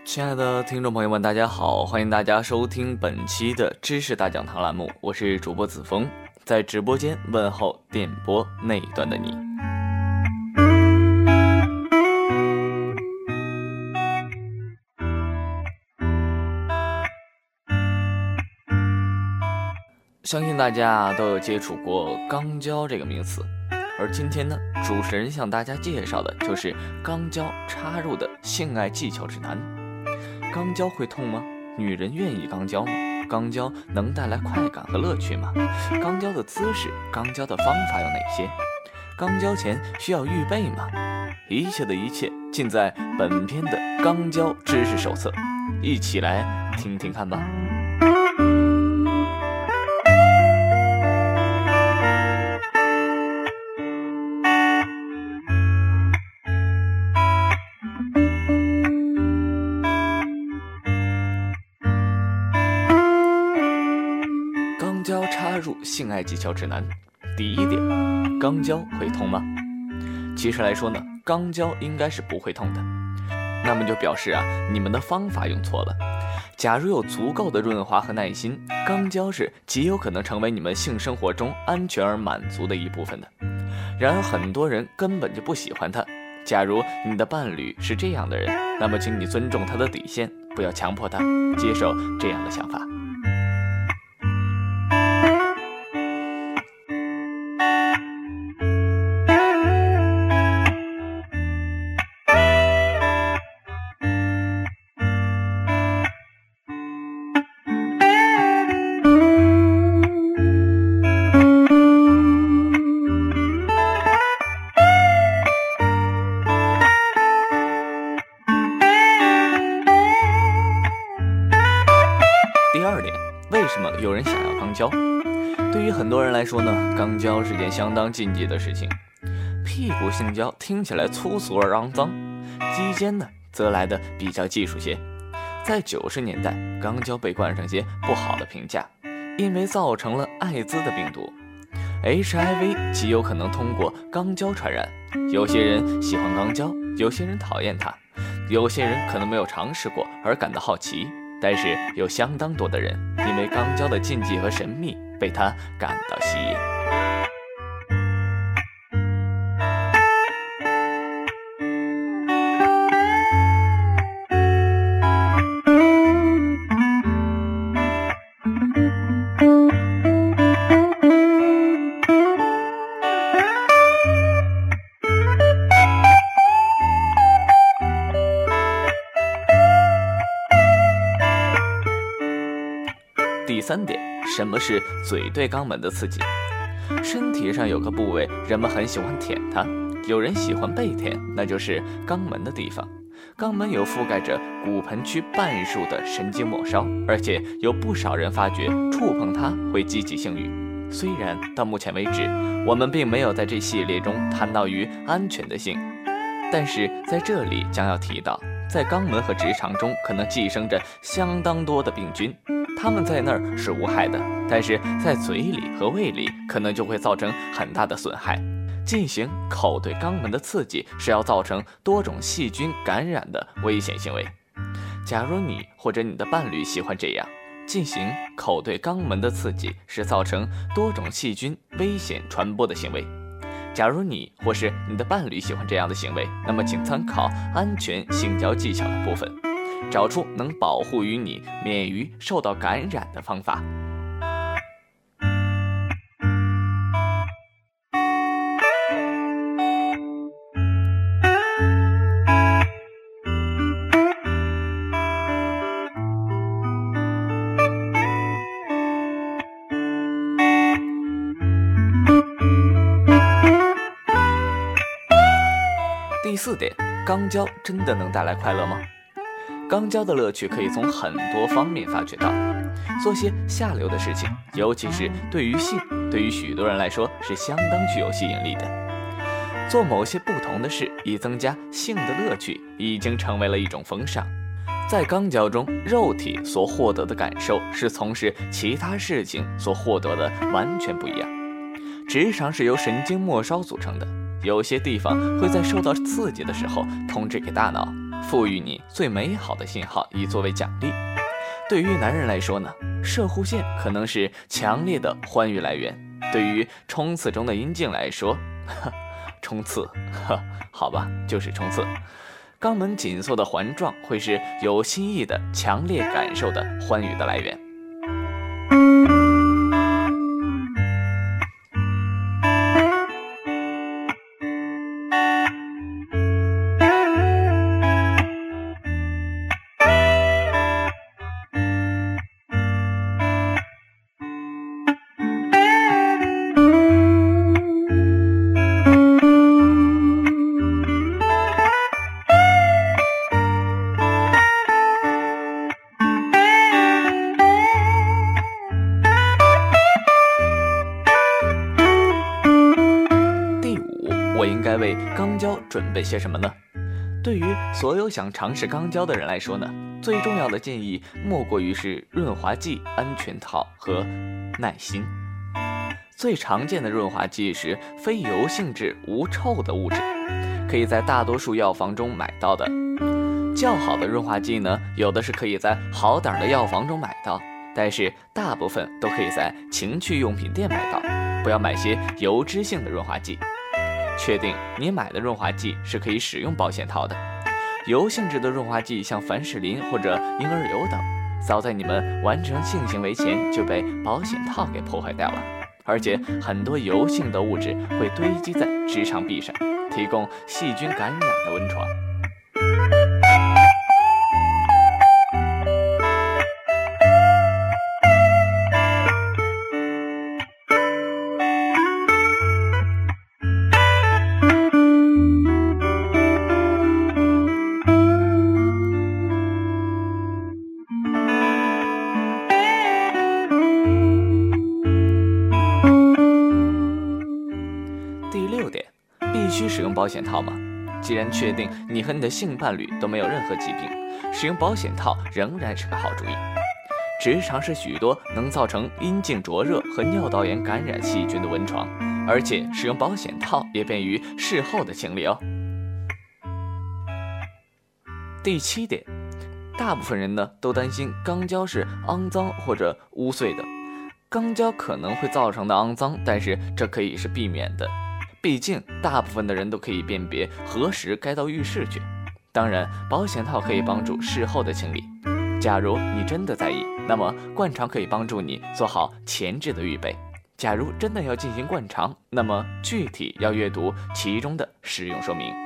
亲爱的听众朋友们，大家好，欢迎大家收听本期的知识大讲堂栏目，我是主播子枫，在直播间问候电波那一端的你。相信大家都有接触过肛交这个名词，而今天呢，主持人向大家介绍的就是肛交插入的性爱技巧指南。肛交会痛吗？女人愿意肛交吗？肛交能带来快感和乐趣吗？肛交的姿势、肛交的方法有哪些？肛交前需要预备吗？一切的一切尽在本篇的肛交知识手册，一起来听听看吧。插入性爱技巧指南。第一点，肛交会痛吗？其实来说呢，肛交应该是不会痛的，那么就表示你们的方法用错了。假如有足够的润滑和耐心，肛交是极有可能成为你们性生活中安全而满足的一部分的。然而很多人根本就不喜欢它。假如你的伴侣是这样的人，那么请你尊重他的底线，不要强迫他接受这样的想法。第二点，为什么有人想要肛交？对于很多人来说呢，肛交是件相当禁忌的事情。屁股性交听起来粗俗而肮脏，鸡奸呢则来的比较技术些。在90年代，肛交被冠上些不好的评价，因为造成了艾滋的病毒。HIV 极有可能通过肛交传染。有些人喜欢肛交，有些人讨厌它，有些人可能没有尝试过而感到好奇。但是有相当多的人因为肛交的禁忌和神秘被它感到吸引。第三点，什么是嘴对肛门的刺激？身体上有个部位人们很喜欢舔它，有人喜欢被舔，那就是肛门的地方。肛门有覆盖着骨盆区半数的神经末梢，而且有不少人发觉触碰它会激起性欲。虽然到目前为止我们并没有在这系列中谈到于安全的性，但是在这里将要提到，在肛门和直肠中可能寄生着相当多的病菌，它们在那儿是无害的，但是在嘴里和胃里可能就会造成很大的损害。进行口对肛门的刺激是要造成多种细菌感染的危险行为。假如你或者你的伴侣喜欢这样，进行口对肛门的刺激是造成多种细菌危险传播的行为。假如你或是你的伴侣喜欢这样的行为，那么请参考安全性交技巧的部分，找出能保护于你免于受到感染的方法。第四点，肛交真的能带来快乐吗？肛交的乐趣可以从很多方面发掘到。做些下流的事情，尤其是对于性，对于许多人来说是相当具有吸引力的。做某些不同的事以增加性的乐趣，已经成为了一种风尚。在肛交中，肉体所获得的感受是从事其他事情所获得的完全不一样。直肠是由神经末梢组成的，有些地方会在受到刺激的时候通知给大脑， 赋予你最美好的信号以作为奖励。对于男人来说呢，射护线可能是强烈的欢愉来源；对于冲刺中的阴茎来说，冲刺，好吧，就是冲刺。肛门紧缩的环状会是有新意的、强烈感受的欢愉的来源。我应该为肛交准备些什么呢？对于所有想尝试肛交的人来说呢，最重要的建议莫过于是润滑剂、安全套和耐心。最常见的润滑剂是非油性质无臭的物质，可以在大多数药房中买到的。较好的润滑剂呢，有的是可以在好点的药房中买到，但是大部分都可以在情趣用品店买到。不要买些油脂性的润滑剂。确定你买的润滑剂是可以使用保险套的。油性质的润滑剂像凡士林或者婴儿油等，早在你们完成性行为前就被保险套给破坏掉了。而且很多油性的物质会堆积在直肠壁上，提供细菌感染的温床。必须使用保险套吗？既然确定你和你的性伴侣都没有任何疾病，使用保险套仍然是个好主意。直肠是许多能造成阴茎灼热和尿道炎感染细菌的温床，而且使用保险套也便于事后的清理哦。第7点，大部分人呢都担心肛交是肮脏或者污秽的。肛交可能会造成的肮脏，但是这可以是避免的。毕竟大部分的人都可以辨别何时该到浴室去。当然，保险套可以帮助事后的清理。假如你真的在意，那么灌肠可以帮助你做好前置的预备。假如真的要进行灌肠，那么具体要阅读其中的使用说明。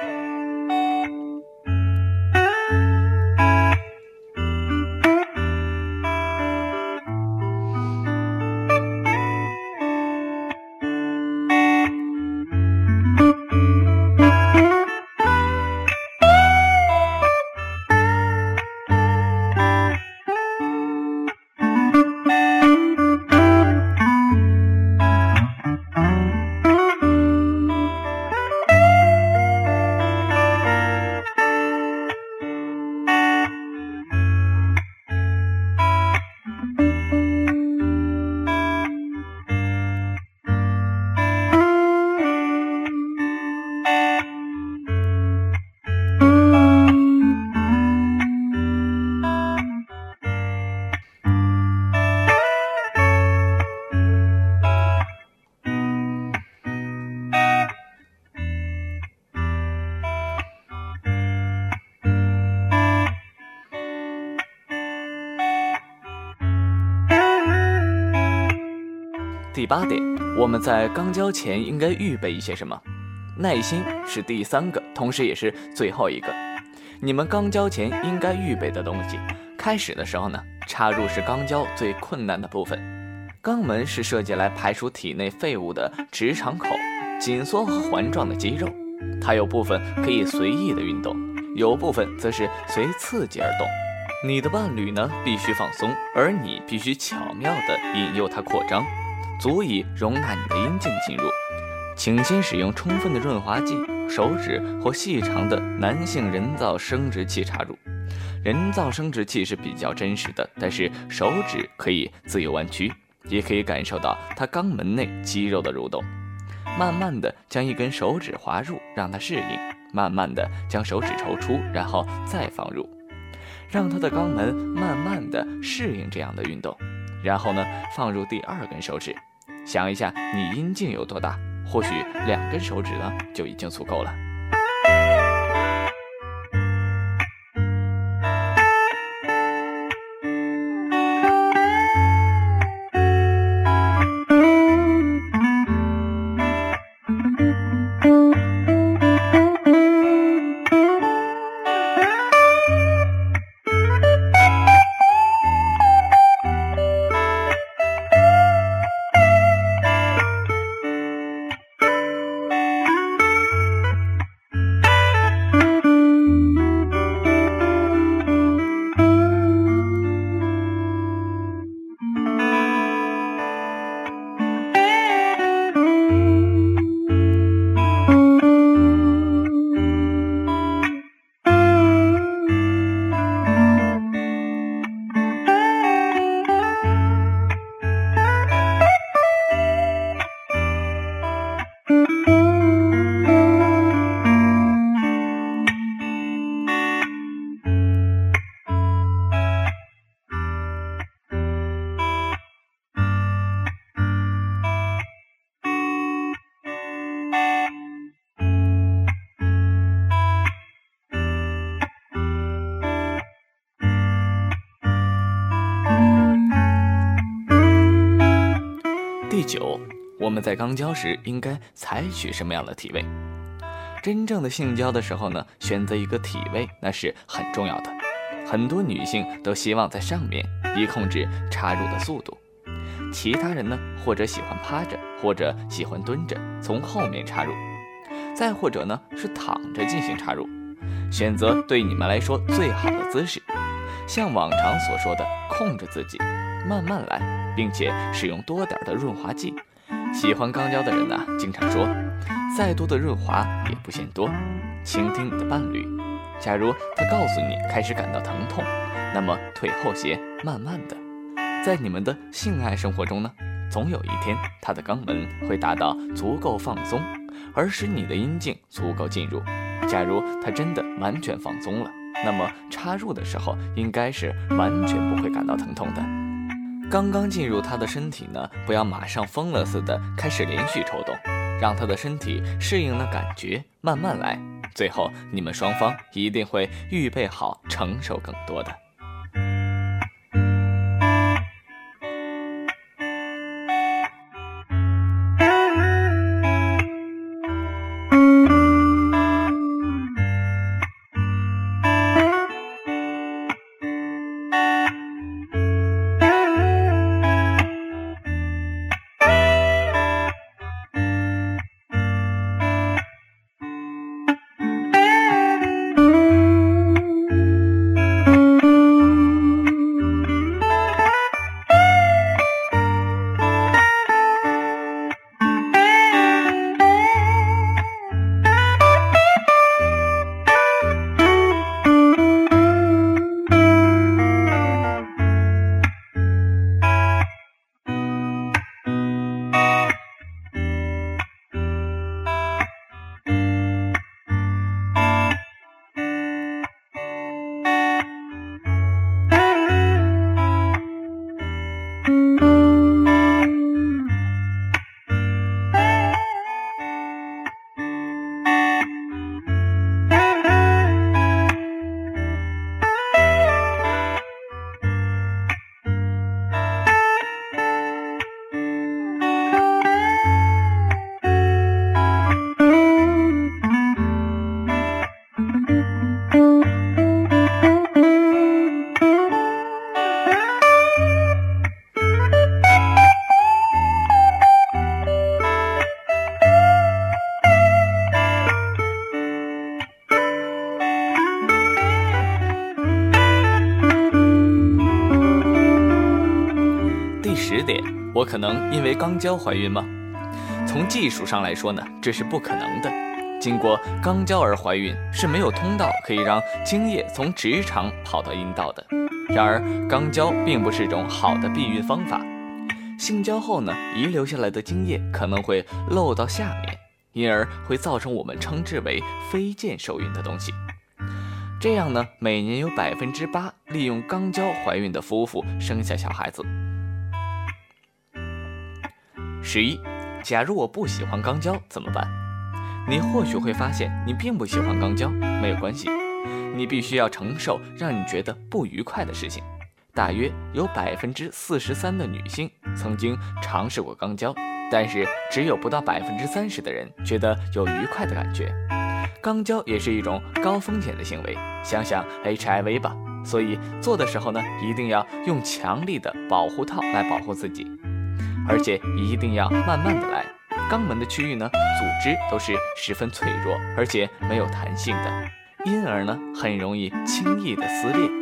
第8点，我们在肛交前应该预备一些什么？耐心是第3个，同时也是最后一个。你们肛交前应该预备的东西，开始的时候呢，插入是肛交最困难的部分。肛门是设计来排除体内废物的直肠口，紧缩和环状的肌肉，它有部分可以随意的运动，有部分则是随刺激而动。你的伴侣呢必须放松，而你必须巧妙地引诱它扩张，足以容纳你的阴茎进入。请先使用充分的润滑剂、手指或细长的男性人造生殖器插入。人造生殖器是比较真实的，但是手指可以自由弯曲，也可以感受到它肛门内肌肉的蠕动。慢慢地将一根手指滑入，让它适应， 慢慢的将手指抽出，然后再放入，让他的肛门慢慢的适应这样的运动。然后呢，放入第2根手指，想一下你阴茎有多大，或许2根手指呢就已经足够了。第9，我们在肛交时应该采取什么样的体位？真正的性交的时候呢，选择一个体位那是很重要的。很多女性都希望在上面，以控制插入的速度。其他人呢，或者喜欢趴着，或者喜欢蹲着，从后面插入，再或者呢是躺着进行插入。选择对你们来说最好的姿势，像往常所说的，控制自己，慢慢来，并且使用多点的润滑剂。喜欢肛交的人呢，经常说，再多的润滑也不嫌多。倾听你的伴侣，假如他告诉你开始感到疼痛，那么退后些，慢慢的。在你们的性爱生活中呢，总有一天他的肛门会达到足够放松，而使你的阴茎足够进入。假如他真的完全放松了，那么插入的时候应该是完全不会感到疼痛的。刚刚进入他的身体呢，不要马上疯了似的开始连续抽动，让他的身体适应那感觉，慢慢来。最后你们双方一定会预备好承受更多的。10点，我可能因为肛交怀孕吗？从技术上来说呢，这是不可能的。经过肛交而怀孕是没有通道可以让精液从直肠跑到阴道的。然而，肛交并不是种好的避孕方法。性交后呢，遗留下来的精液可能会漏到下面， 因而会造成我们称之为非腱受孕的东西。这样呢，每年有8%利用肛交怀孕的夫妇生下小孩子。11. 假如我不喜欢肛交怎么办？你或许会发现你并不喜欢肛交，没有关系，你必须要承受让你觉得不愉快的事情。大约有43%的女性曾经尝试过肛交，但是只有不到30%的人觉得有愉快的感觉。肛交也是一种高风险的行为，想想 HIV 吧，所以做的时候呢，一定要用强力的保护套来保护自己，而且一定要慢慢的来。肛门的区域呢，组织都是十分脆弱，而且没有弹性的，因而呢，很容易轻易的撕裂。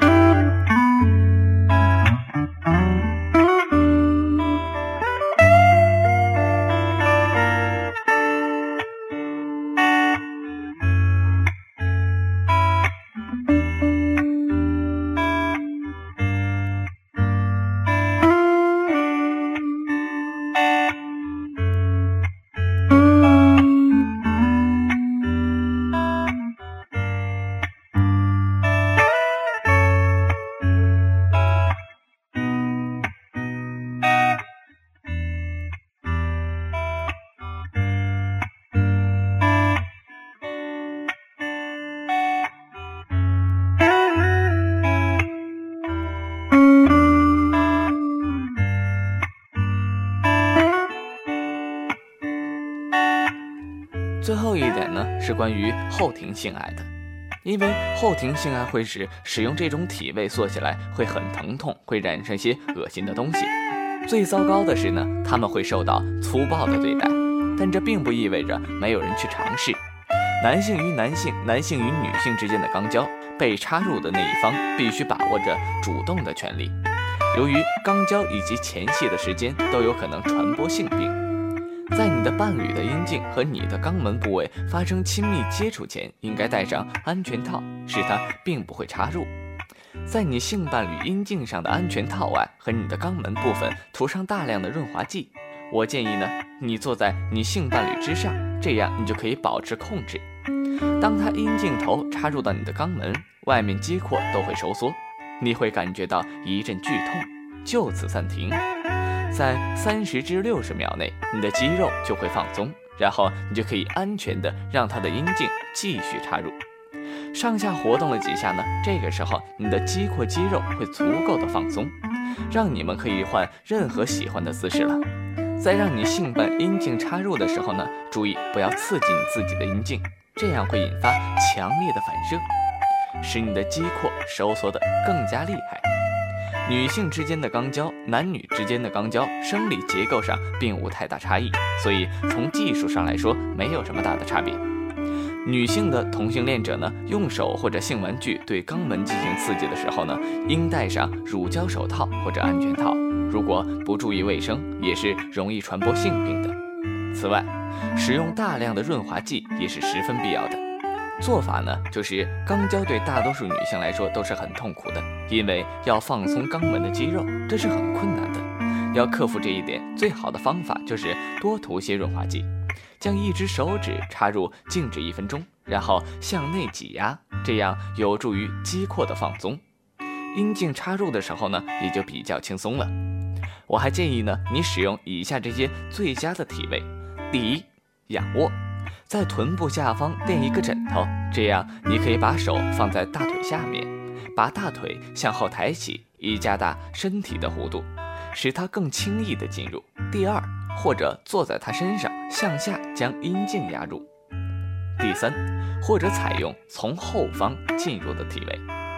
最后一点呢，是关于后庭性爱的，因为后庭性爱会使用这种体位做起来会很疼痛，会染上一些恶心的东西。最糟糕的是呢，他们会受到粗暴的对待，但这并不意味着没有人去尝试。男性与男性、男性与女性之间的肛交，被插入的那一方必须把握着主动的权利。由于肛交以及前戏的时间都有可能传播性病，在你的伴侣的阴茎和你的肛门部位发生亲密接触前，应该戴上安全套，使它并不会插入。在你性伴侣阴茎上的安全套外和你的肛门部分涂上大量的润滑剂。我建议呢，你坐在你性伴侣之上，这样你就可以保持控制。当他阴茎头插入到你的肛门，外面肌廓都会收缩，你会感觉到一阵剧痛，就此暂停。在30至60秒内，你的肌肉就会放松，然后你就可以安全的让他的阴茎继续插入。上下活动了几下呢，这个时候你的肌廓肌肉会足够的放松，让你们可以换任何喜欢的姿势了。在让你性伴阴茎插入的时候呢，注意不要刺激你自己的阴茎，这样会引发强烈的反射，使你的肌廓收缩得更加厉害。女性之间的肛交，男女之间的肛交，生理结构上并无太大差异，所以从技术上来说没有什么大的差别。女性的同性恋者呢，用手或者性玩具对肛门进行刺激的时候呢，应戴上乳胶手套或者安全套，如果不注意卫生，也是容易传播性病的。此外，使用大量的润滑剂也是十分必要的。做法呢，就是肛交对大多数女性来说都是很痛苦的，因为要放松肛门的肌肉，这是很困难的。要克服这一点，最好的方法就是多涂些润滑剂，将一只手指插入静止1分钟，然后向内挤压，这样有助于肌廓的放松。阴茎插入的时候呢，也就比较轻松了。我还建议呢，你使用以下这些最佳的体位。第一，仰卧，在臀部下方垫一个枕头，这样你可以把手放在大腿下面，把大腿向后抬起，以加大身体的弧度，使它更轻易地进入。第二，或者坐在它身上，向下将阴茎压入。第三，或者采用从后方进入的体位。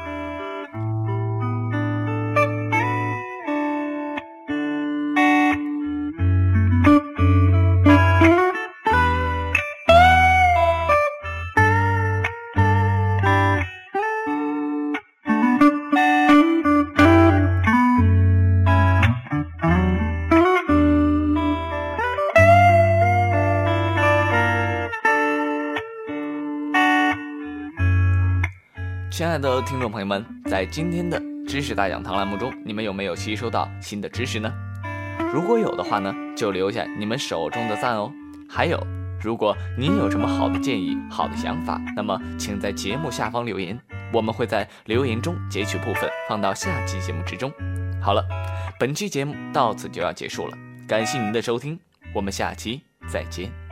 亲爱的听众朋友们，在今天的知识大讲堂栏目中，你们有没有吸收到新的知识呢？如果有的话呢，就留下你们手中的赞哦。还有， 如果您有什么好的建议、好的想法，那么请在节目下方留言，我们会在留言中截取部分放到下期节目之中。好了，本期节目到此就要结束了，感谢您的收听，我们下期再见。